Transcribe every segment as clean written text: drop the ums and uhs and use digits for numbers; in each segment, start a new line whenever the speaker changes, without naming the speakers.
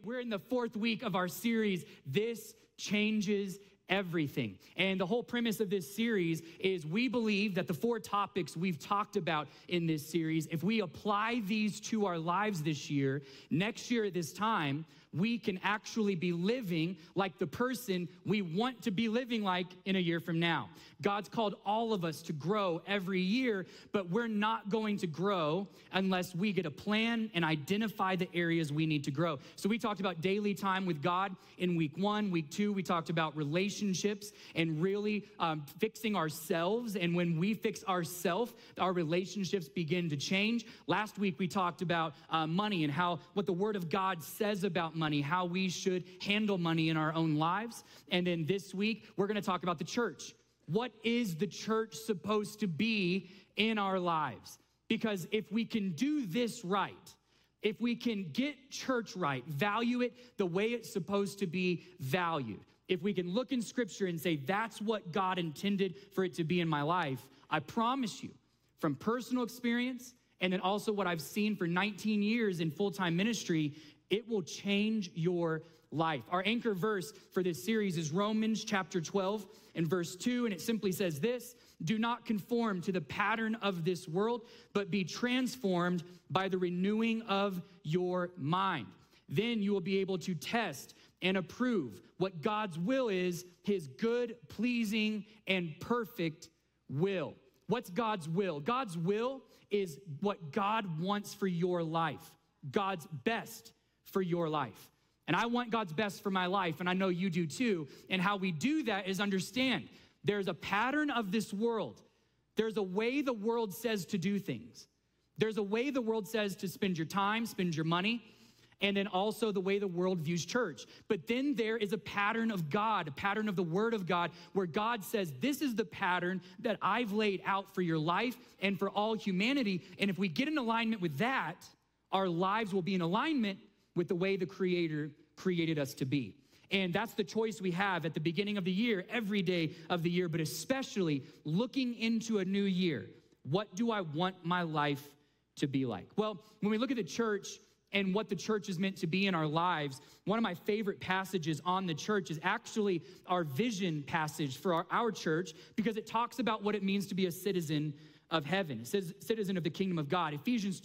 We're in the 4th week of our series, This Changes Everything. And the whole premise of this series is we believe that the 4 topics we've talked about in this series, if we apply these to our lives this year, next year at this time, we can actually be living like the person we want to be living like in a year from now. God's called all of us to grow every year, but we're not going to grow unless we get a plan and identify the areas we need to grow. So we talked about daily time with God in week 1. Week 2, we talked about relationships and really fixing ourselves. And when we fix ourselves, our relationships begin to change. Last week, we talked about money and what the Word of God says about money, how we should handle money in our own lives. And then this week, we're going to talk about the church. What is the church supposed to be in our lives? Because if we can do this right, if we can get church right, value it the way it's supposed to be valued, if we can look in Scripture and say, that's what God intended for it to be in my life, I promise you, from personal experience, and then also what I've seen for 19 years in full-time ministry, it will change your life. Our anchor verse for this series is Romans chapter 12 and verse 2, and it simply says this: do not conform to the pattern of this world, but be transformed by the renewing of your mind. Then you will be able to test and approve what God's will is, his good, pleasing, and perfect will. What's God's will? God's will is what God wants for your life, God's best for your life. And I want God's best for my life, and I know you do too. And how we do that is understand there's a pattern of this world. There's a way the world says to do things. There's a way the world says to spend your time, spend your money, and then also the way the world views church. But then there is a pattern of God, a pattern of the Word of God, where God says, this is the pattern that I've laid out for your life and for all humanity. And if we get in alignment with that, our lives will be in alignment with the way the Creator created us to be. And that's the choice we have at the beginning of the year, every day of the year, but especially looking into a new year. What do I want my life to be like? Well, when we look at the church and what the church is meant to be in our lives, one of my favorite passages on the church is actually our vision passage for our church, because it talks about what it means to be a citizen of heaven. It says citizen of the kingdom of God. Ephesians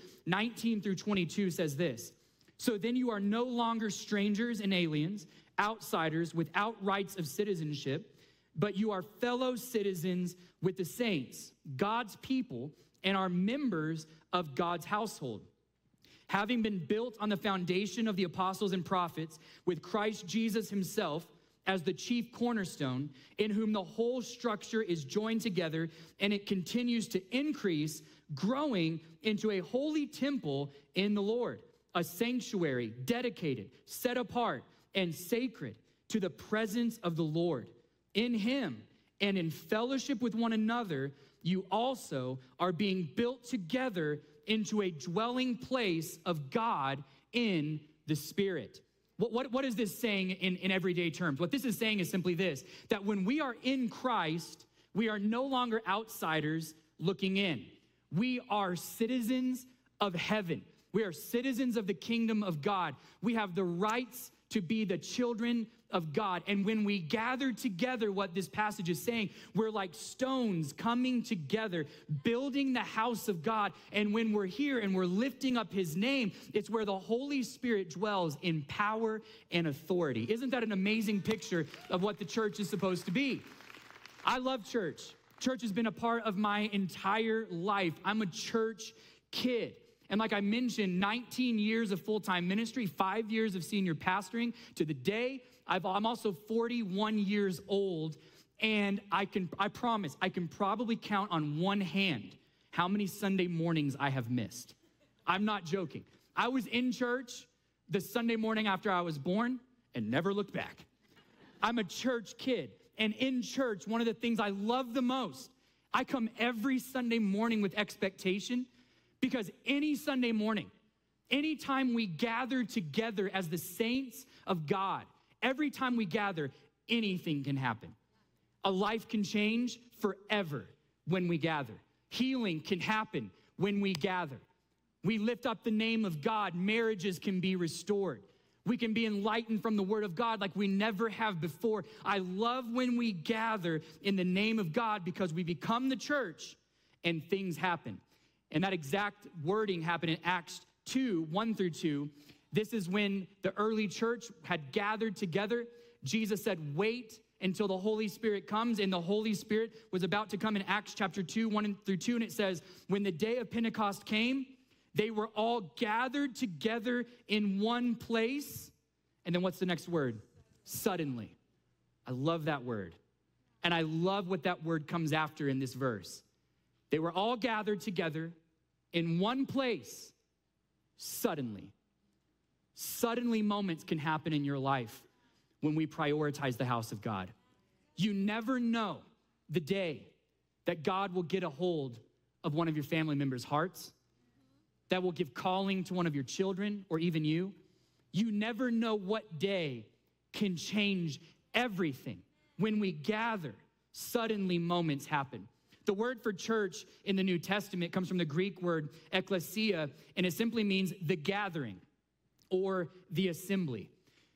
2:19-22 says this: so then you are no longer strangers and aliens, outsiders without rights of citizenship, but you are fellow citizens with the saints, God's people, and are members of God's household, having been built on the foundation of the apostles and prophets, with Christ Jesus himself as the chief cornerstone, in whom the whole structure is joined together, and it continues to increase, growing into a holy temple in the Lord, a sanctuary dedicated, set apart, and sacred to the presence of the Lord. In him and in fellowship with one another, you also are being built together into a dwelling place of God in the Spirit. What is this saying in everyday terms? What this is saying is simply this: that when we are in Christ, we are no longer outsiders looking in. We are citizens of heaven. We are citizens of the kingdom of God. We have the rights to be the children of God. And when we gather together, what this passage is saying, we're like stones coming together, building the house of God. And when we're here and we're lifting up his name, it's where the Holy Spirit dwells in power and authority. Isn't that an amazing picture of what the church is supposed to be? I love church. Church has been a part of my entire life. I'm a church kid. And like I mentioned, 19 years of full-time ministry, 5 years of senior pastoring to the day. I'm also 41 years old, and I promise, I can probably count on one hand how many Sunday mornings I have missed. I'm not joking. I was in church the Sunday morning after I was born and never looked back. I'm a church kid, and in church, one of the things I love the most, I come every Sunday morning with expectation. Because any Sunday morning, anytime we gather together as the saints of God, every time we gather, anything can happen. A life can change forever when we gather. Healing can happen when we gather. We lift up the name of God. Marriages can be restored. We can be enlightened from the word of God like we never have before. I love when we gather in the name of God because we become the church and things happen. And that exact wording happened in Acts 2, 1 through 2. This is when the early church had gathered together. Jesus said, wait until the Holy Spirit comes. And the Holy Spirit was about to come in Acts chapter 2, 1 through 2. And it says, when the day of Pentecost came, they were all gathered together in one place. And then what's the next word? Suddenly. I love that word. And I love what that word comes after in this verse. They were all gathered together in one place. Suddenly. Suddenly moments can happen in your life when we prioritize the house of God. You never know the day that God will get a hold of one of your family members' hearts, that will give calling to one of your children or even you. You never know what day can change everything. When we gather, suddenly moments happen. The word for church in the New Testament comes from the Greek word ekklesia, and it simply means the gathering or the assembly.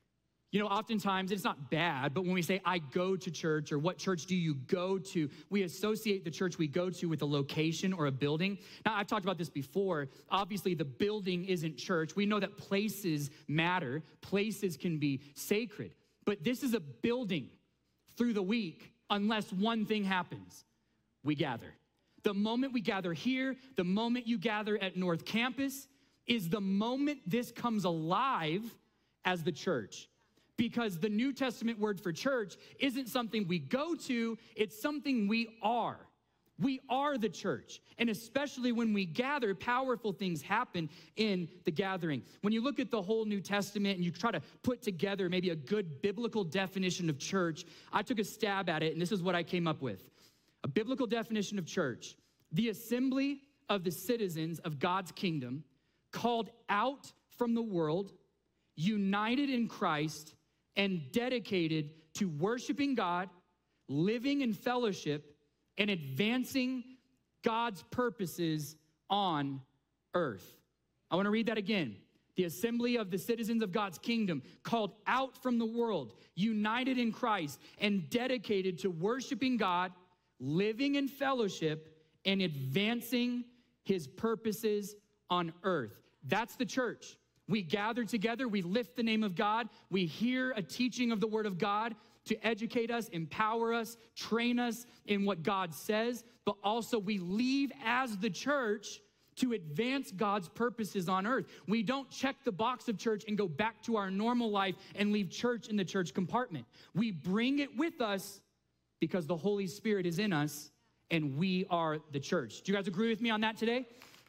You know, oftentimes it's not bad, but when we say, I go to church, or what church do you go to, we associate the church we go to with a location or a building. Now, I've talked about this before. Obviously, the building isn't church. We know that places matter. Places can be sacred. But this is a building through the week unless one thing happens. We gather. The moment we gather here, the moment you gather at North Campus, is the moment this comes alive as the church. Because the New Testament word for church isn't something we go to, it's something we are. We are the church. And especially when we gather, powerful things happen in the gathering. When you look at the whole New Testament and you try to put together maybe a good biblical definition of church, I took a stab at it, and this is what I came up with. A biblical definition of church: the assembly of the citizens of God's kingdom, called out from the world, united in Christ, and dedicated to worshiping God, living in fellowship, and advancing God's purposes on earth. I want to read that again. The assembly of the citizens of God's kingdom, called out from the world, united in Christ, and dedicated to worshiping God, living in fellowship, and advancing his purposes on earth. That's the church. We gather together, we lift the name of God, we hear a teaching of the word of God to educate us, empower us, train us in what God says, but also we leave as the church to advance God's purposes on earth. We don't check the box of church and go back to our normal life and leave church in the church compartment. We bring it with us because the Holy Spirit is in us and we are the church. Do you guys agree with me on that today?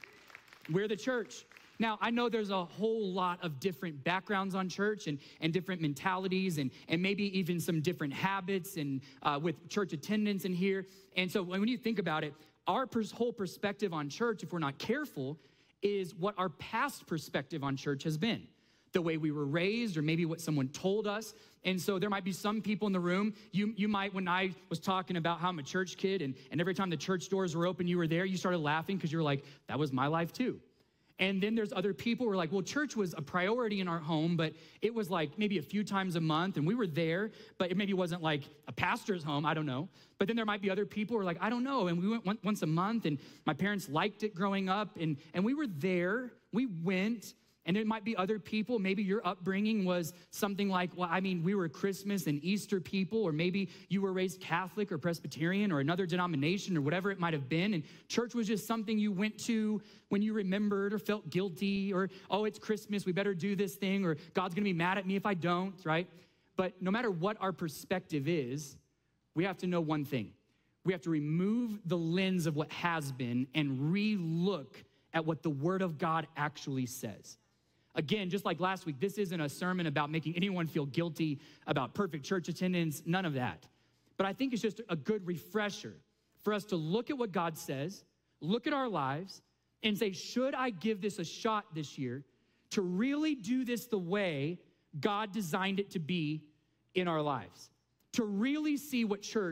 We're the church. Now, I know there's a whole lot of different backgrounds on church and different mentalities and maybe even some different habits and with church attendance in here. And so when you think about it, our whole perspective on church, if we're not careful, is what our past perspective on church has been. The way we were raised or maybe what someone told us. And so there might be some people in the room, you might, when I was talking about how I'm a church kid and every time the church doors were open, you were there, you started laughing because you were like, that was my life too. And then there's other people who are like, well, church was a priority in our home, but it was like maybe a few times a month, and we were there, but it maybe wasn't like a pastor's home, I don't know. But then there might be other people who are like, I don't know, and we went once a month, and my parents liked it growing up, and we were there, we went. And there might be other people, maybe your upbringing was something like, well, I mean, we were Christmas and Easter people, or maybe you were raised Catholic or Presbyterian or another denomination or whatever it might have been. And church was just something you went to when you remembered or felt guilty or, oh, it's Christmas, we better do this thing, or God's gonna be mad at me if I don't, right? But no matter what our perspective is, we have to know one thing. We have to remove the lens of what has been and re-look at what the Word of God actually says. Again, just like last week, this isn't a sermon about making anyone feel guilty about perfect church attendance, none of that. But I think it's just a good refresher for us to look at what God says, look at our lives, and say, should I give this a shot this year to really do this the way God designed it to be in our lives? To really see what church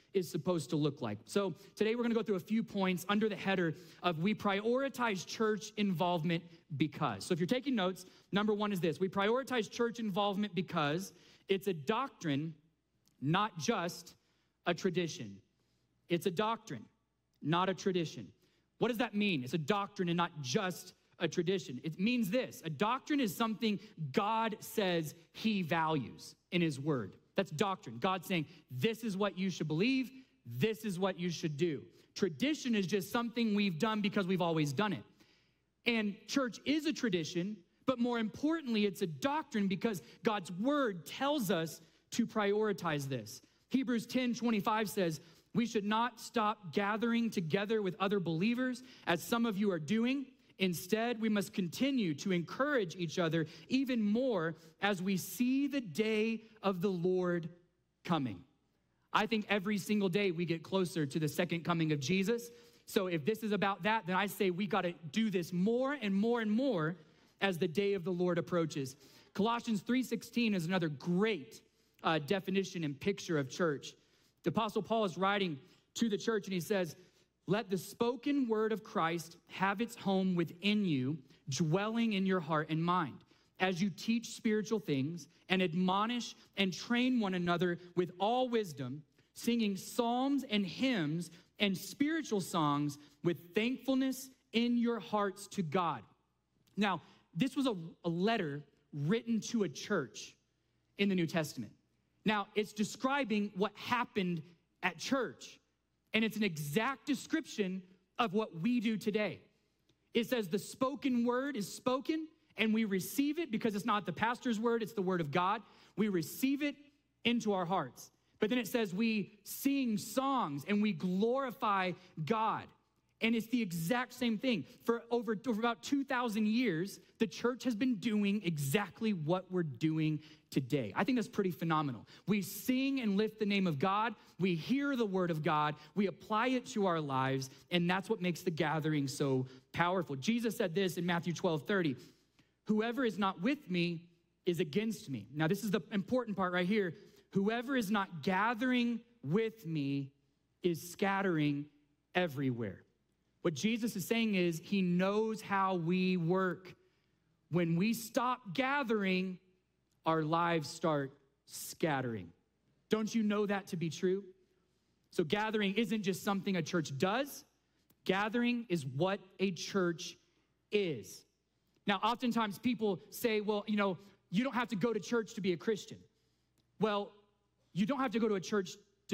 is supposed to look like. So today we're gonna go through a few points under the header of we prioritize church involvement because. So if you're taking notes, number one is this: we prioritize church involvement because it's a doctrine, not just a tradition. It's a doctrine, not a tradition. What does that mean? It's a doctrine and not just a tradition. It means this: a doctrine is something God says he values in his word. That's doctrine. God saying, this is what you should believe, this is what you should do. Tradition is just something we've done because we've always done it. And church is a tradition, but more importantly, it's a doctrine because God's word tells us to prioritize this. Hebrews 10:25 says, we should not stop gathering together with other believers, as some of you are doing. Instead, we must continue to encourage each other even more as we see the day of the Lord coming. I think every single day we get closer to the second coming of Jesus. So if this is about that, then I say we got to do this more and more and more as the day of the Lord approaches. Colossians 3:16 is another great definition and picture of church. The Apostle Paul is writing to the church and he says, let the spoken word of Christ have its home within you, dwelling in your heart and mind, as you teach spiritual things and admonish and train one another with all wisdom, singing psalms and hymns and spiritual songs with thankfulness in your hearts to God. Now, this was a letter written to a church in the New Testament. Now, it's describing what happened at church. And it's an exact description of what we do today. It says the spoken word is spoken and we receive it because it's not the pastor's word, it's the word of God. We receive it into our hearts. But then it says we sing songs and we glorify God. And it's the exact same thing. For over about 2,000 years, the church has been doing exactly what we're doing today. I think that's pretty phenomenal. We sing and lift the name of God. We hear the word of God. We apply it to our lives. And that's what makes the gathering so powerful. Jesus said this in Matthew 12:30. Whoever is not with me is against me. Now, this is the important part right here. Whoever is not gathering with me is scattering everywhere. What Jesus is saying is he knows how we work. When we stop gathering, our lives start scattering. Don't you know that to be true? So gathering isn't just something a church does. Gathering is what a church is. Now, oftentimes people say, well, you don't have to go to church to be a Christian. Well, you don't have to go to church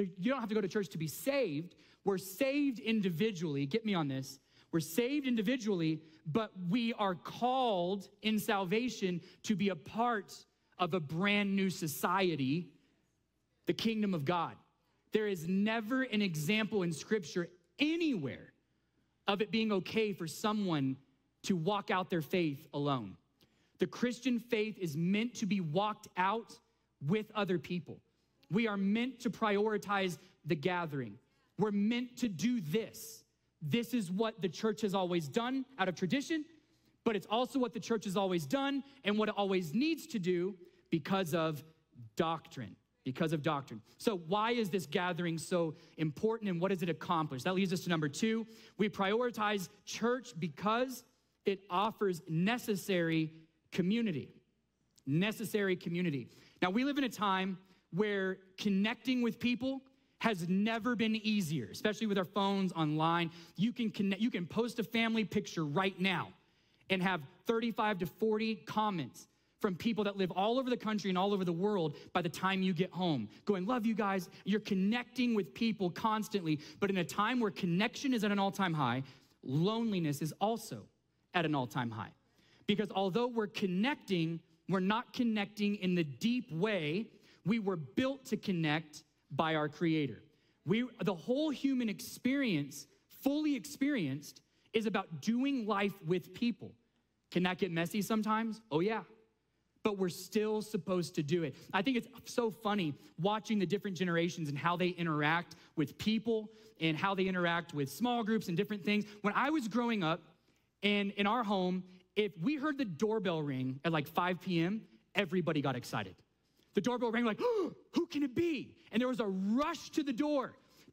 to be saved. We're saved individually. Get me on this. We're saved individually, but we are called in salvation to be a part of a brand new society, the kingdom of God. There is never an example in Scripture anywhere of it being okay for someone to walk out their faith alone. The Christian faith is meant to be walked out with other people. We are meant to prioritize the gathering. We're meant to do this. This is what the church has always done out of tradition, but it's also what the church has always done and what it always needs to do because of doctrine. Because of doctrine. So why is this gathering so important and what does it accomplish? That leads us to number 2. We prioritize church because it offers necessary community. Necessary community. Now, we live in a time where connecting with people has never been easier, especially with our phones online. You can post a family picture right now and have 35 to 40 comments from people that live all over the country and all over the world by the time you get home, going, love you guys. You're connecting with people constantly, but in a time where connection is at an all-time high, loneliness is also at an all-time high. Because although we're connecting, we're not connecting in the deep way we were built to connect by our Creator. The whole human experience, fully experienced, is about doing life with people. Can that get messy sometimes? Oh yeah. But we're still supposed to do it. I think it's so funny watching the different generations and how they interact with people and how they interact with small groups and different things. When I was growing up and in our home, if we heard the doorbell ring at like 5 p.m., everybody got excited. The doorbell rang like, oh, who can it be? And there was a rush to the door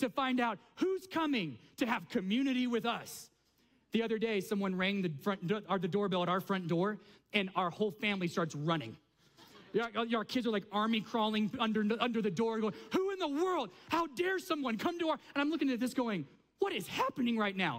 to find out who's coming to have community with us. The other day, someone rang the doorbell at our front door, and our whole family starts running. Our kids are like army crawling under the door, going, who in the world? How dare someone come to our... And I'm looking at this going, what is happening right now?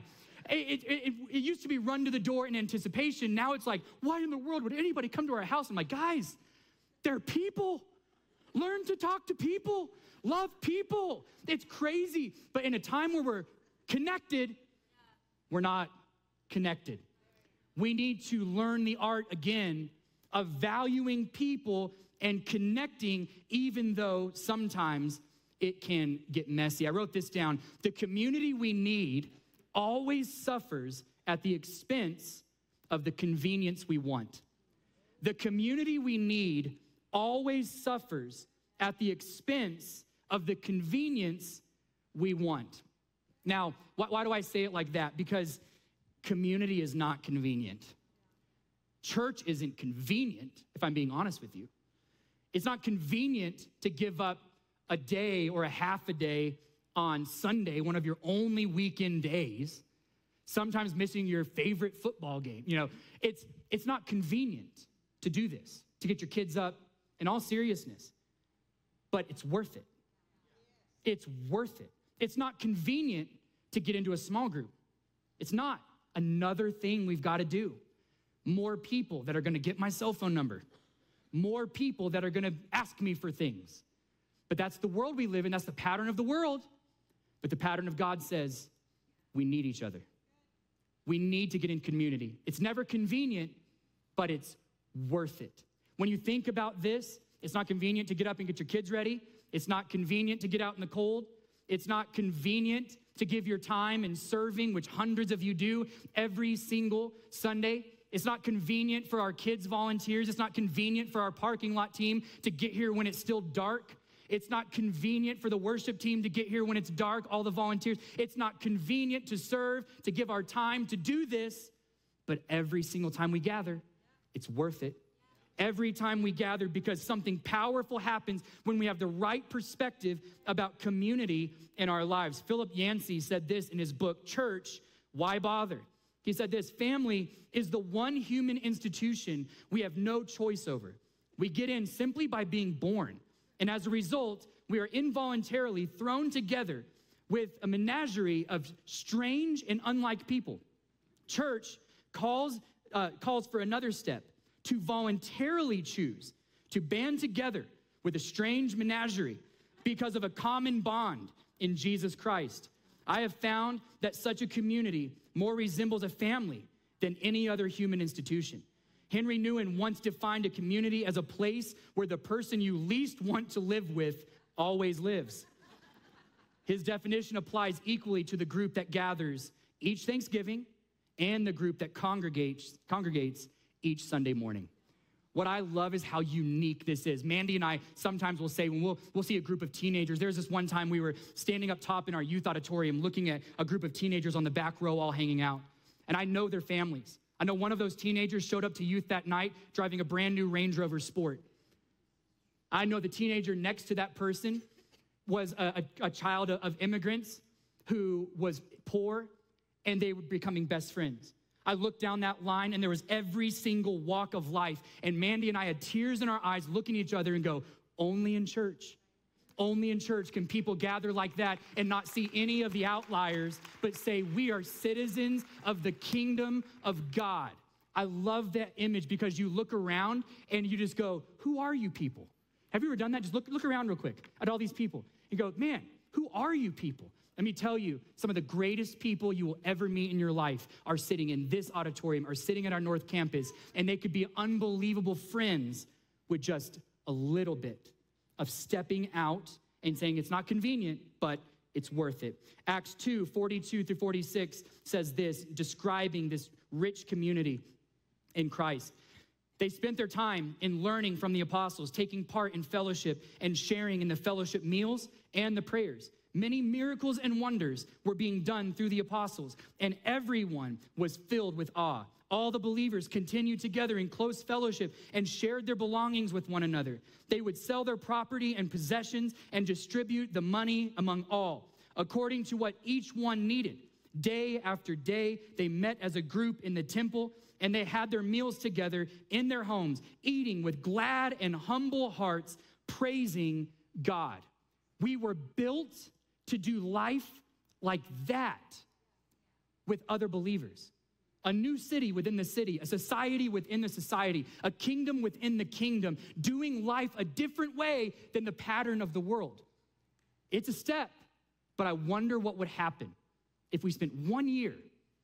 It used to be run to the door in anticipation. Now it's like, why in the world would anybody come to our house? I'm like, guys, they're people. Learn to talk to people. Love people. It's crazy. But in a time where we're connected, we're not connected. We need to learn the art again of valuing people and connecting, even though sometimes it can get messy. I wrote this down. The community we need always suffers at the expense of the convenience we want. The community we need always suffers at the expense of the convenience we want. Now, why do I say it like that? Because community is not convenient. Church isn't convenient, if I'm being honest with you. It's not convenient to give up a day or a half a day on Sunday, one of your only weekend days, sometimes missing your favorite football game. You know, it's not convenient to do this, to get your kids up in all seriousness, but it's worth it. It's worth it. It's not convenient to get into a small group. It's not. Another thing we've got to do. More people that are going to get my cell phone number. More people that are going to ask me for things. But that's the world we live in. That's the pattern of the world. But the pattern of God says we need each other. We need to get in community. It's never convenient, but it's worth it. When you think about this, it's not convenient to get up and get your kids ready. It's not convenient to get out in the cold. It's not convenient to give your time in serving, which hundreds of you do every single Sunday. It's not convenient for our kids' volunteers. It's not convenient for our parking lot team to get here when it's still dark. It's not convenient for the worship team to get here when it's dark, all the volunteers. It's not convenient to serve, to give our time to do this. But every single time we gather, it's worth it. Every time we gather, because something powerful happens when we have the right perspective about community in our lives. Philip Yancey said this in his book, Church, Why Bother? He said this, family is the one human institution we have no choice over. We get in simply by being born. And as a result, we are involuntarily thrown together with a menagerie of strange and unlike people. Church calls for another step, to voluntarily choose to band together with a strange menagerie because of a common bond in Jesus Christ. I have found that such a community more resembles a family than any other human institution. Henry Nouwen once defined a community as a place where the person you least want to live with always lives. His definition applies equally to the group that gathers each Thanksgiving and the group that congregates each Sunday morning. What I love is how unique this is. Mandy and I sometimes will say, when we'll see a group of teenagers, there's this one time we were standing up top in our youth auditorium looking at a group of teenagers on the back row all hanging out. And I know their families. I know one of those teenagers showed up to youth that night driving a brand new Range Rover Sport. I know the teenager next to that person was a child of immigrants who was poor, and they were becoming best friends. I looked down that line, and there was every single walk of life. And Mandy and I had tears in our eyes looking at each other and go, only in church can people gather like that and not see any of the outliers, but say we are citizens of the kingdom of God. I love that image because you look around and you just go, who are you people? Have you ever done that? Just look around real quick at all these people. You go, man, who are you people? Let me tell you, some of the greatest people you will ever meet in your life are sitting in this auditorium or sitting at our North Campus, and they could be unbelievable friends with just a little bit of stepping out and saying it's not convenient, but it's worth it. Acts 2, 42 through 46 says this, describing this rich community in Christ. They spent their time in learning from the apostles, taking part in fellowship and sharing in the fellowship meals and the prayers. Many miracles and wonders were being done through the apostles, and everyone was filled with awe. All the believers continued together in close fellowship and shared their belongings with one another. They would sell their property and possessions and distribute the money among all. according to what each one needed. Day after day, they met as a group in the temple, and they had their meals together in their homes, eating with glad and humble hearts, praising God. We were built to do life like that with other believers. A new city within the city, a society within the society, a kingdom within the kingdom, doing life a different way than the pattern of the world. It's a step, but I wonder what would happen if we spent 1 year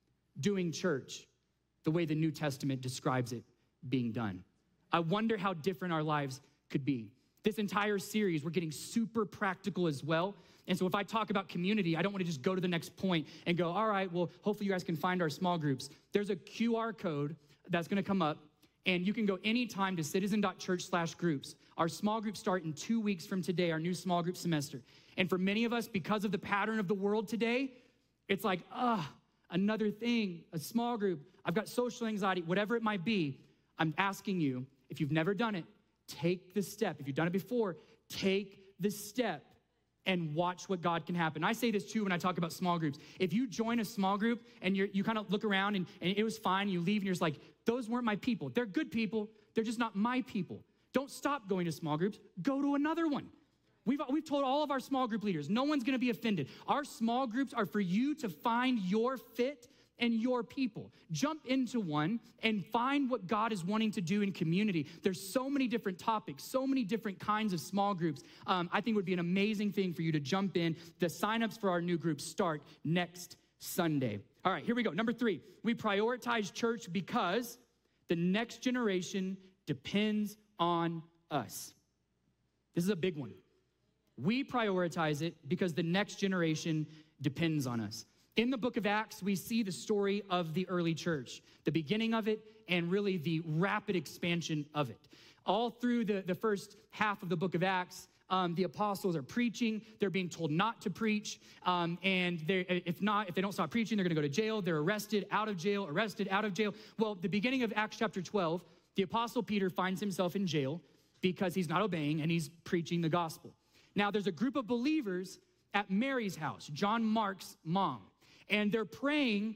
doing church the way the New Testament describes it being done. I wonder how different our lives could be. This entire series, we're getting super practical as well. And so if I talk about community, I don't want to just go to the next point and go, all right, well, hopefully you guys can find our small groups. There's a QR code that's going to come up, and you can go anytime to citizen.church/groups. Our small groups start in 2 weeks from today, our new small group semester. And for many of us, because of the pattern of the world today, it's like, another thing, a small group. I've got social anxiety, whatever it might be. I'm asking you, if you've never done it, take the step. If you've done it before, take the step and watch what God can happen. I say this too when I talk about small groups. If you join a small group and you kind of look around and it was fine, you leave and you're just like, those weren't my people. They're good people. They're just not my people. Don't stop going to small groups. Go to another one. We've told all of our small group leaders, no one's going to be offended. Our small groups are for you to find your fit and your people. Jump into one and find what God is wanting to do in community. There's so many different topics, so many different kinds of small groups. I think it would be an amazing thing for you to jump in. The signups for our new groups start next Sunday. All right, here we go. Number 3, we prioritize church because the next generation depends on us. This is a big one. We prioritize it because the next generation depends on us. In the book of Acts, we see the story of the early church, the beginning of it, and really the rapid expansion of it. All through the first half of the book of Acts, the apostles are preaching. They're being told not to preach. And if they don't stop preaching, they're going to go to jail. They're arrested, out of jail, arrested, out of jail. Well, the beginning of Acts chapter 12, the apostle Peter finds himself in jail because he's not obeying and he's preaching the gospel. Now, there's a group of believers at Mary's house, John Mark's mom, and they're praying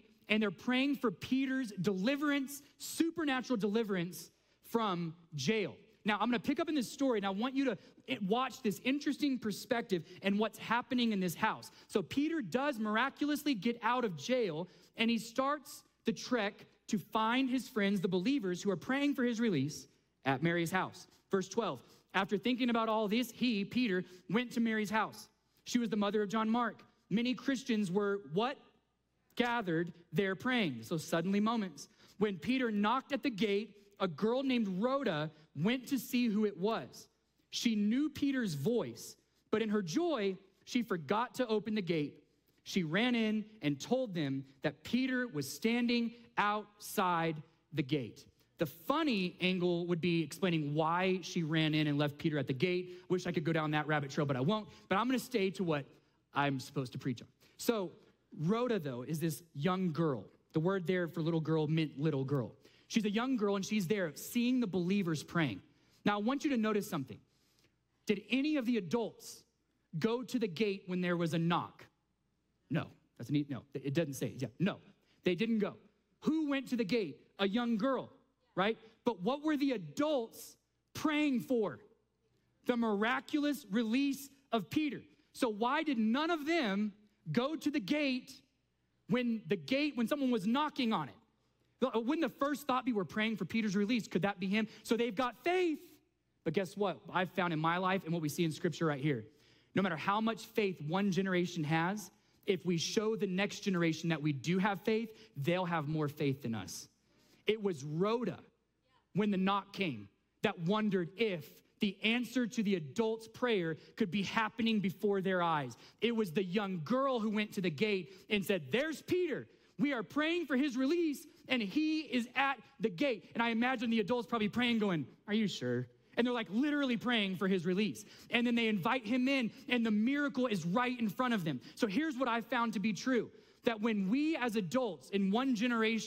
for Peter's deliverance, supernatural deliverance from jail. Now, I'm going to pick up in this story, and I want you to watch this interesting perspective and what's happening in this house. So Peter does miraculously get out of jail, and he starts the trek to find his friends, the believers who are praying for his release at Mary's house. Verse 12. After thinking about all this, he, Peter, went to Mary's house. She was the mother of John Mark. Many Christians were what? Gathered there praying. So suddenly moments. When Peter knocked at the gate, a girl named Rhoda went to see who it was. She knew Peter's voice, but in her joy, she forgot to open the gate. She ran in and told them that Peter was standing outside the gate. The funny angle would be explaining why she ran in and left Peter at the gate. Wish I could go down that rabbit trail, but I won't. But I'm going to stay to what I'm supposed to preach on. So Rhoda, though, is this young girl. The word there for little girl meant little girl. She's a young girl, and she's there seeing the believers praying. Now, I want you to notice something. Did any of the adults go to the gate when there was a knock? No. No, it doesn't say. Yeah, no, they didn't go. Who went to the gate? A young girl. Right? But what were the adults praying for? The miraculous release of Peter. So why did none of them go to the gate when someone was knocking on it? Wouldn't the first thought be we're praying for Peter's release? Could that be him? So they've got faith. But guess what? I've found in my life and what we see in scripture right here, no matter how much faith one generation has, if we show the next generation that we do have faith, they'll have more faith than us. It was Rhoda, when the knock came, that wondered if the answer to the adult's prayer could be happening before their eyes. It was the young girl who went to the gate and said, there's Peter. We are praying for his release, and he is at the gate. And I imagine the adults probably praying, going, are you sure? And they're like literally praying for his release. And then they invite him in, and the miracle is right in front of them. So here's what I found to be true, that when we as adults in one generation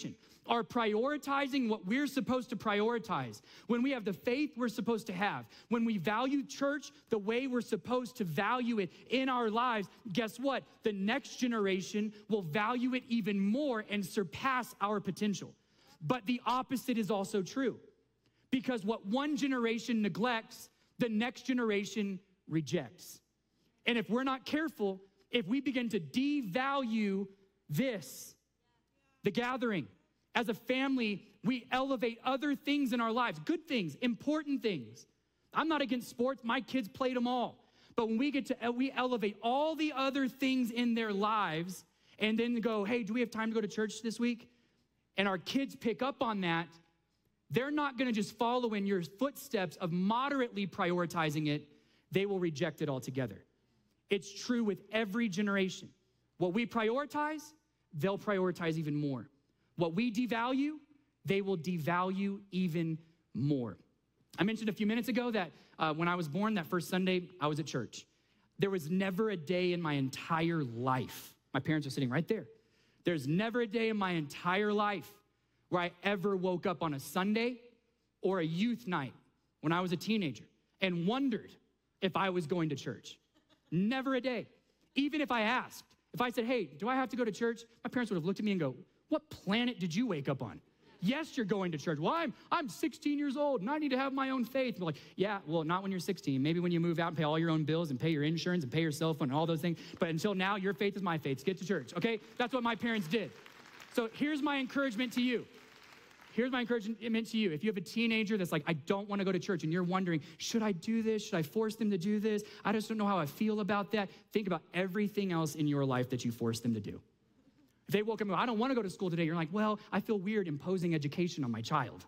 are prioritizing what we're supposed to prioritize, when we have the faith we're supposed to have, when we value church the way we're supposed to value it in our lives, guess what? The next generation will value it even more and surpass our potential. But the opposite is also true, because what one generation neglects, the next generation rejects. And if we're not careful, if we begin to devalue this, the gathering, as a family, we elevate other things in our lives, good things, important things. I'm not against sports. My kids played them all. But when we elevate all the other things in their lives and then go, hey, do we have time to go to church this week? And our kids pick up on that, they're not gonna just follow in your footsteps of moderately prioritizing it. They will reject it altogether. It's true with every generation. What we prioritize, they'll prioritize even more. What we devalue, they will devalue even more. I mentioned a few minutes ago that when I was born, that first Sunday, I was at church. There was never a day in my entire life, my parents are sitting right there. There's never a day in my entire life where I ever woke up on a Sunday or a youth night when I was a teenager and wondered if I was going to church. Never a day. Even if I asked, if I said, hey, do I have to go to church? My parents would have looked at me and go, what planet did you wake up on? Yes, you're going to church. Well, I'm 16 years old and I need to have my own faith. And we're like, yeah, well, not when you're 16. Maybe when you move out and pay all your own bills and pay your insurance and pay your cell phone and all those things. But until now, your faith is my faith. Get to church, okay? That's what my parents did. So here's my encouragement to you. Here's my encouragement to you. If you have a teenager that's like, I don't want to go to church, and you're wondering, should I do this? Should I force them to do this? I just don't know how I feel about that. Think about everything else in your life that you force them to do. If they woke up and go, I don't want to go to school today, you're like, well, I feel weird imposing education on my child.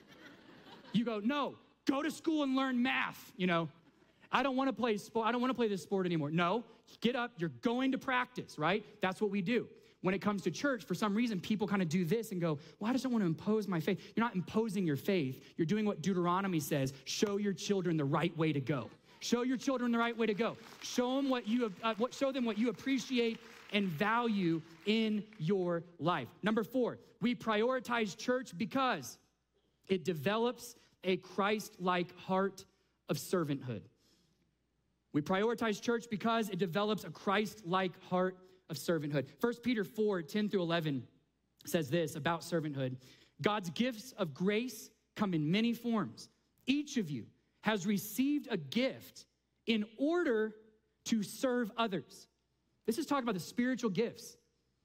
You go, no, go to school and learn math, you know. I don't want to play sport. I don't want to play this sport anymore. No, get up, you're going to practice, right? That's what we do. When it comes to church, for some reason, people kind of do this and go, well, I just don't want to impose my faith. You're not imposing your faith. You're doing what Deuteronomy says, show your children the right way to go. Show your children the right way to go. Show them what you appreciate and value in your life. Number 4, we prioritize church because it develops a Christ-like heart of servanthood. We prioritize church because it develops a Christ-like heart of servanthood. 1 Peter 4, 10 through 11 says this about servanthood. God's gifts of grace come in many forms. Each of you has received a gift in order to serve others. This is talking about the spiritual gifts.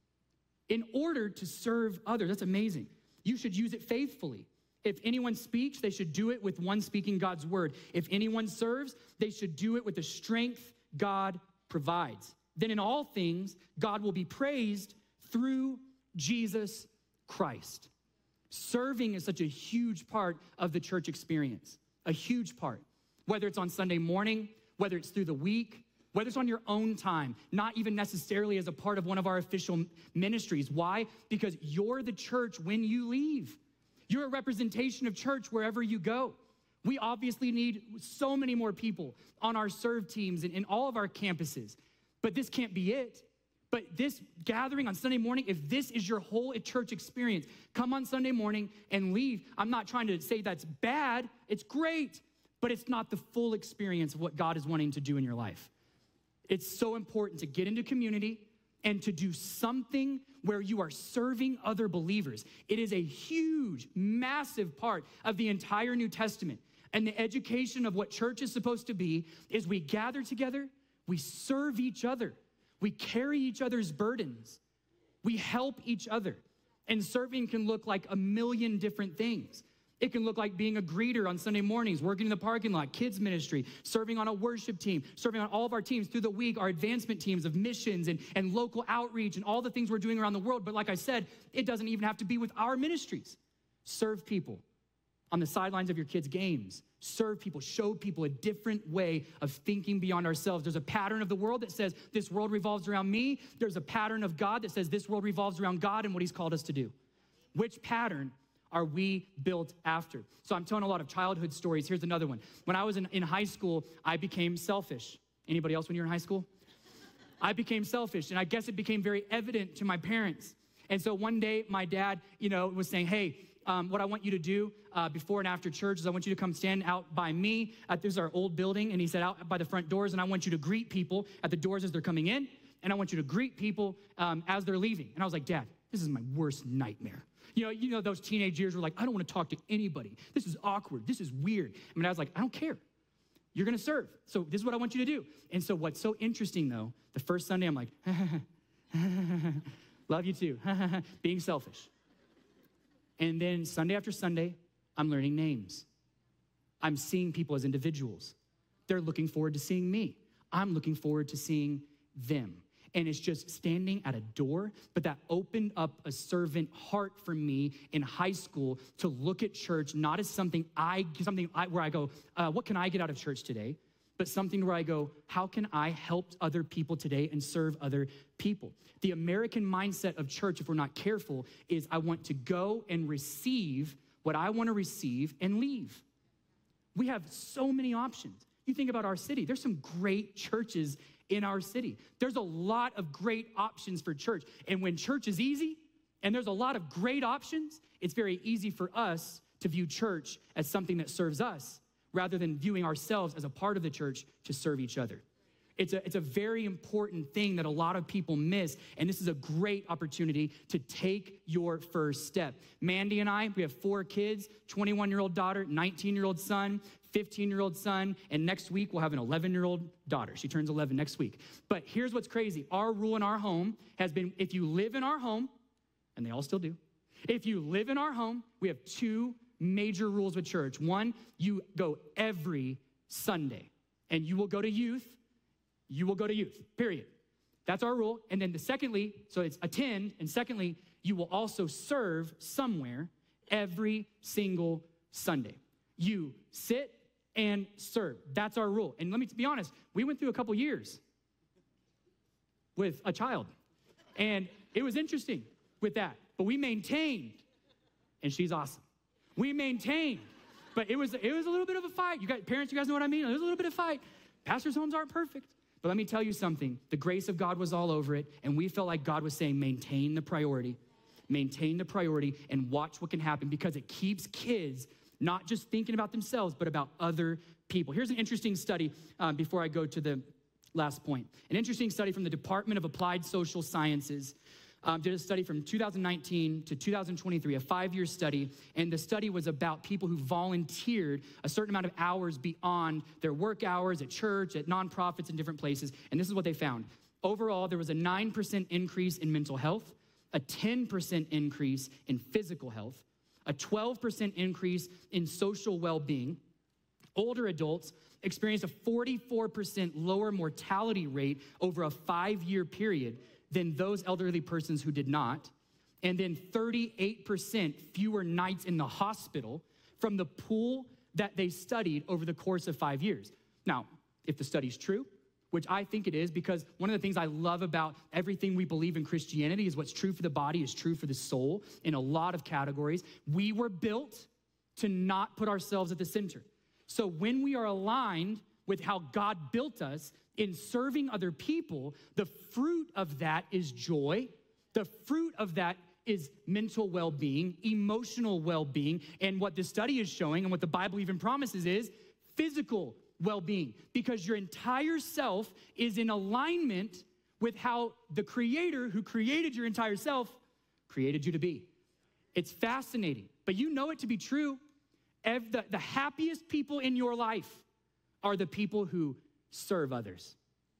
In order to serve others. That's amazing. You should use it faithfully. If anyone speaks, they should do it with one speaking God's word. If anyone serves, they should do it with the strength God provides. Then in all things, God will be praised through Jesus Christ. Serving is such a huge part of the church experience, a huge part. Whether it's on Sunday morning, whether it's through the week, whether it's on your own time, not even necessarily as a part of one of our official ministries. Why? Because you're the church when you leave. You're a representation of church wherever you go. We obviously need so many more people on our serve teams and in all of our campuses, but this can't be it. But this gathering on Sunday morning, if this is your whole church experience, come on Sunday morning and leave. I'm not trying to say that's bad. It's great, but it's not the full experience of what God is wanting to do in your life. It's so important to get into community and to do something where you are serving other believers. It is a huge, massive part of the entire New Testament. And the education of what church is supposed to be is we gather together, we serve each other, we carry each other's burdens, we help each other. And serving can look like a million different things. It can look like being a greeter on Sunday mornings, working in the parking lot, kids ministry, serving on a worship team, serving on all of our teams through the week, our advancement teams of missions and local outreach and all the things we're doing around the world. But like I said, it doesn't even have to be with our ministries. Serve people on the sidelines of your kids' games. Serve people, show people a different way of thinking beyond ourselves. There's a pattern of the world that says this world revolves around me. There's a pattern of God that says this world revolves around God and what he's called us to do. Which pattern are we built after? So I'm telling a lot of childhood stories. Here's another one. When I was in high school, I became selfish. Anybody else when you were in high school? I became selfish, and I guess it became very evident to my parents. And so one day my dad, was saying, hey, what I want you to do before and after church is I want you to come stand out by me. This is our old building. And he said, out by the front doors. And I want you to greet people at the doors as they're coming in. And I want you to greet people as they're leaving. And I was like, Dad, this is my worst nightmare. Those teenage years were like, I don't want to talk to anybody. This is awkward. This is weird. I mean, I was like, I don't care. You're going to serve. So this is what I want you to do. And so what's so interesting, though, the first Sunday, I'm like, love you too, being selfish. And then Sunday after Sunday, I'm learning names. I'm seeing people as individuals. They're looking forward to seeing me. I'm looking forward to seeing them. And it's just standing at a door, but that opened up a servant heart for me in high school to look at church not as something where I go, what can I get out of church today? But something where I go, how can I help other people today and serve other people? The American mindset of church, if we're not careful, is I want to go and receive what I want to receive and leave. We have so many options. You think about our city, there's some great churches in our city. There's a lot of great options for church. And when church is easy and there's a lot of great options, it's very easy for us to view church as something that serves us rather than viewing ourselves as a part of the church to serve each other. It's a very important thing that a lot of people miss, and this is a great opportunity to take your first step. Mandy and I, we have 4 kids, 21-year-old daughter, 19-year-old son, 15-year-old son, and next week we'll have an 11-year-old daughter. She turns 11 next week. But here's what's crazy. Our rule in our home has been, if you live in our home, and they all still do, if you live in our home, we have 2 major rules with church. 1, you go every Sunday, and you will go to youth. You will go to youth, period. That's our rule. And then secondly, so it's attend, and secondly, you will also serve somewhere every single Sunday. You sit and serve. That's our rule. And let me be honest, we went through a couple years with a child, and it was interesting with that, but we maintained, and she's awesome. We maintained, but it was a little bit of a fight. You guys, parents, you guys know what I mean? It was a little bit of a fight. Pastors' homes aren't perfect. But let me tell you something. The grace of God was all over it, and we felt like God was saying, maintain the priority, and watch what can happen, because it keeps kids not just thinking about themselves, but about other people. Here's an interesting study before I go to the last point. An interesting study from the Department of Applied Social Sciences did a study from 2019 to 2023, a 5-year study, and the study was about people who volunteered a certain amount of hours beyond their work hours at church, at nonprofits, in different places, and this is what they found. Overall, there was a 9% increase in mental health, a 10% increase in physical health, a 12% increase in social well-being. Older adults experienced a 44% lower mortality rate over a 5-year period than those elderly persons who did not, and then 38% fewer nights in the hospital from the pool that they studied over the course of 5 years. Now, if the study's true, which I think it is, because one of the things I love about everything we believe in Christianity is what's true for the body is true for the soul in a lot of categories. We were built to not put ourselves at the center. So when we are aligned with how God built us in serving other people, the fruit of that is joy. The fruit of that is mental well-being, emotional well-being, and what the study is showing and what the Bible even promises is physical well-being, because your entire self is in alignment with how the Creator who created your entire self created you to be. It's fascinating, but you know it to be true. The happiest people in your life are the people who serve others.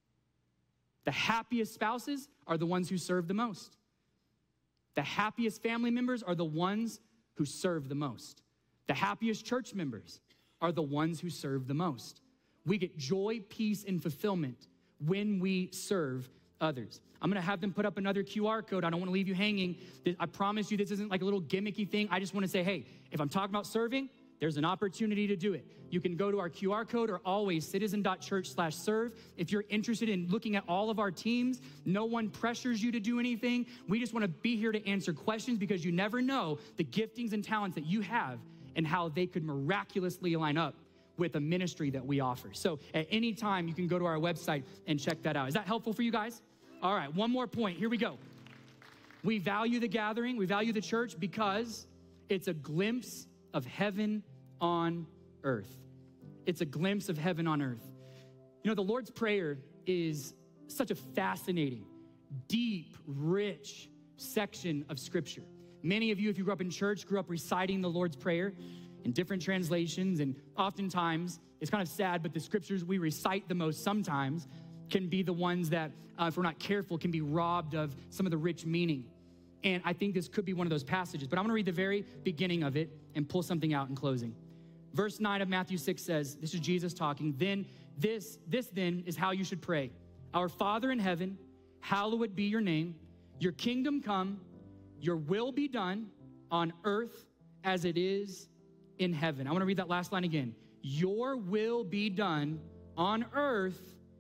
The happiest spouses are the ones who serve the most. The happiest family members are the ones who serve the most. The happiest church members are the ones who serve the most. We get joy, peace, and fulfillment when we serve others. I'm gonna have them put up another QR code. I don't wanna leave you hanging. I promise you this isn't like a little gimmicky thing. I just wanna say, hey, if I'm talking about serving, there's an opportunity to do it. You can go to our QR code or always citizen.church/serve. If you're interested in looking at all of our teams, no one pressures you to do anything. We just wanna be here to answer questions because you never know the giftings and talents that you have and how they could miraculously line up with a ministry that we offer. So at any time, you can go to our website and check that out. Is that helpful for you guys? All right, one more point. Here we go. We value the gathering, we value the church because it's a glimpse of heaven on earth. It's a glimpse of heaven on earth. You know, the Lord's Prayer is such a fascinating, deep, rich section of Scripture. Many of you, if you grew up in church, grew up reciting the Lord's Prayer in different translations, and oftentimes, it's kind of sad, but the scriptures we recite the most sometimes can be the ones that, if we're not careful, can be robbed of some of the rich meaning. And I think this could be one of those passages, but I'm gonna read the very beginning of it and pull something out in closing. Verse 9 of Matthew 6 says, this is Jesus talking, then this then is how you should pray. Our Father in heaven, hallowed be your name. Your kingdom come, your will be done on earth as it is in heaven. I wanna read that last line again. Your will be done on earth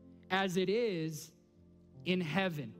as it is in heaven.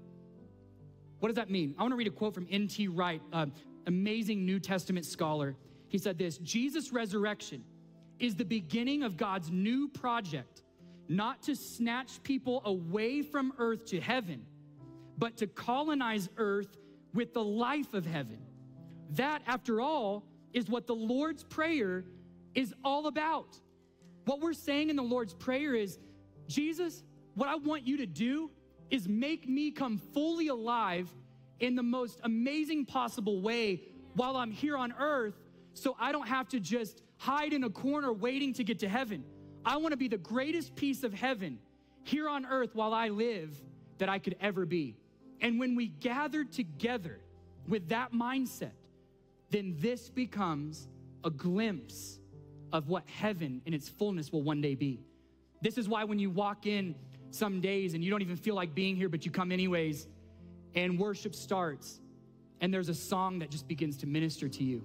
What does that mean? I wanna read a quote from N.T. Wright, amazing New Testament scholar. He said this, Jesus' resurrection is the beginning of God's new project, not to snatch people away from earth to heaven, but to colonize earth with the life of heaven. That, after all, is what the Lord's Prayer is all about. What we're saying in the Lord's Prayer is, Jesus, what I want you to do is make me come fully alive in the most amazing possible way while I'm here on earth, so I don't have to just hide in a corner waiting to get to heaven. I want to be the greatest piece of heaven here on earth while I live that I could ever be. And when we gather together with that mindset, then this becomes a glimpse of what heaven in its fullness will one day be. This is why when you walk in some days and you don't even feel like being here, but you come anyways, and worship starts, and there's a song that just begins to minister to you.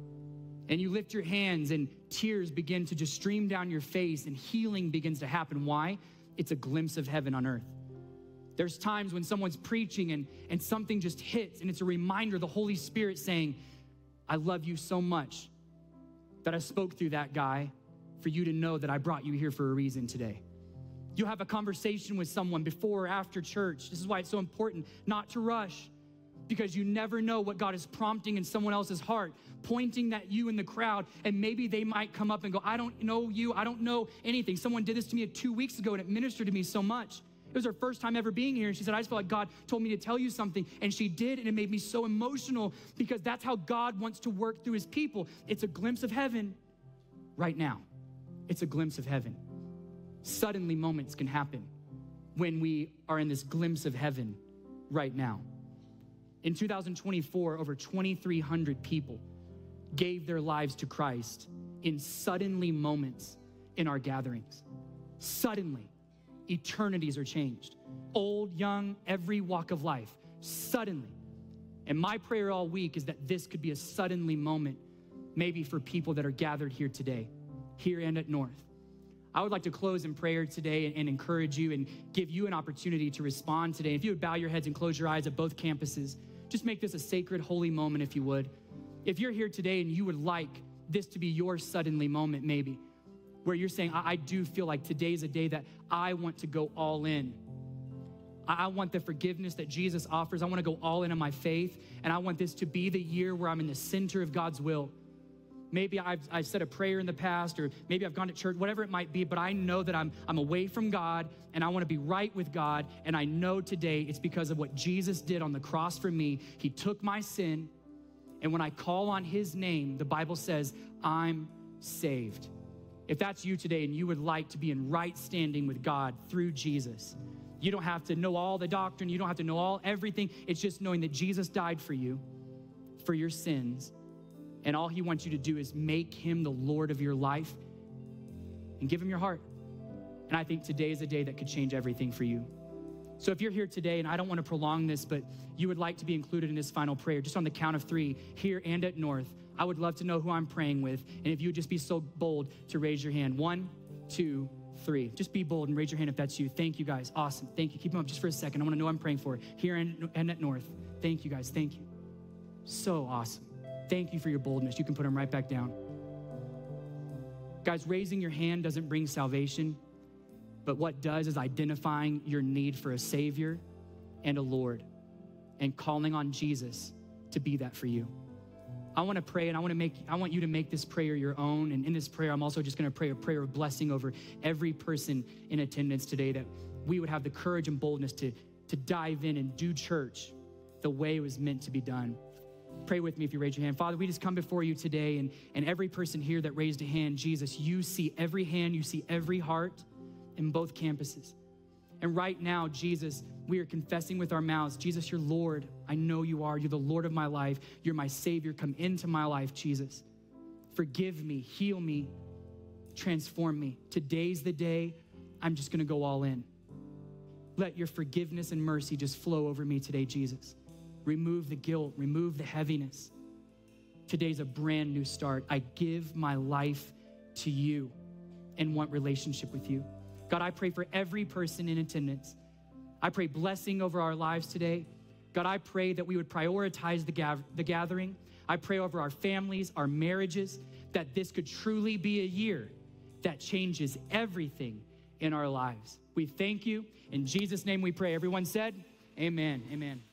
And you lift your hands and tears begin to just stream down your face and healing begins to happen. Why? It's a glimpse of heaven on earth. There's times when someone's preaching and something just hits, and it's a reminder, the Holy Spirit saying, I love you so much that I spoke through that guy for you to know that I brought you here for a reason today. You'll have a conversation with someone before or after church. This is why it's so important not to rush, because you never know what God is prompting in someone else's heart, pointing at you in the crowd, and maybe they might come up and go, I don't know you, I don't know anything. Someone did this to me 2 weeks ago, and it ministered to me so much. It was her first time ever being here, and she said, I just felt like God told me to tell you something, and she did, and it made me so emotional, because that's how God wants to work through his people. It's a glimpse of heaven right now. It's a glimpse of heaven. Suddenly moments can happen when we are in this glimpse of heaven right now. In 2024, over 2,300 people gave their lives to Christ in suddenly moments in our gatherings. Suddenly, eternities are changed. Old, young, every walk of life, suddenly. And my prayer all week is that this could be a suddenly moment, maybe for people that are gathered here today, here and at North. I would like to close in prayer today and encourage you and give you an opportunity to respond today. If you would bow your heads and close your eyes at both campuses, just make this a sacred, holy moment if you would. If you're here today and you would like this to be your suddenly moment maybe, where you're saying, I do feel like today's a day that I want to go all in. I want the forgiveness that Jesus offers. I want to go all in on my faith, and I want this to be the year where I'm in the center of God's will. Maybe I've said a prayer in the past, or maybe I've gone to church, whatever it might be, but I know that I'm away from God, and I want to be right with God, and I know today it's because of what Jesus did on the cross for me. He took my sin, and when I call on his name, the Bible says, I'm saved. If that's you today and you would like to be in right standing with God through Jesus, you don't have to know all the doctrine, you don't have to know everything. It's just knowing that Jesus died for you, for your sins, and all he wants you to do is make him the Lord of your life and give him your heart. And I think today is a day that could change everything for you. So if you're here today, and I don't want to prolong this, but you would like to be included in this final prayer, just on the count of 3, here and at North, I would love to know who I'm praying with. And if you would just be so bold to raise your hand. 1, 2, 3. Just be bold and raise your hand if that's you. Thank you, guys. Awesome. Thank you. Keep them up just for a second. I want to know who I'm praying for here and at North. Thank you, guys. Thank you. So awesome. Thank you for your boldness. You can put them right back down. Guys, raising your hand doesn't bring salvation, but what does is identifying your need for a Savior and a Lord. and calling on Jesus to be that for you. I want to pray, and I want you to make this prayer your own. And in this prayer, I'm also just going to pray a prayer of blessing over every person in attendance today, that we would have the courage and boldness to dive in and do church the way it was meant to be done. Pray with me if you raise your hand. Father, we just come before you today, and every person here that raised a hand, Jesus, you see every hand, you see every heart in both campuses. And right now, Jesus, we are confessing with our mouths, Jesus, you're Lord. I know you are. You're the Lord of my life. You're my Savior. Come into my life, Jesus. Forgive me, heal me, transform me. Today's the day I'm just gonna go all in. Let your forgiveness and mercy just flow over me today, Jesus. Remove the guilt, remove the heaviness. Today's a brand new start. I give my life to you and want relationship with you. God, I pray for every person in attendance. I pray blessing over our lives today. God, I pray that we would prioritize the gathering. I pray over our families, our marriages, that this could truly be a year that changes everything in our lives. We thank you. In Jesus' name we pray. Everyone said, amen, amen.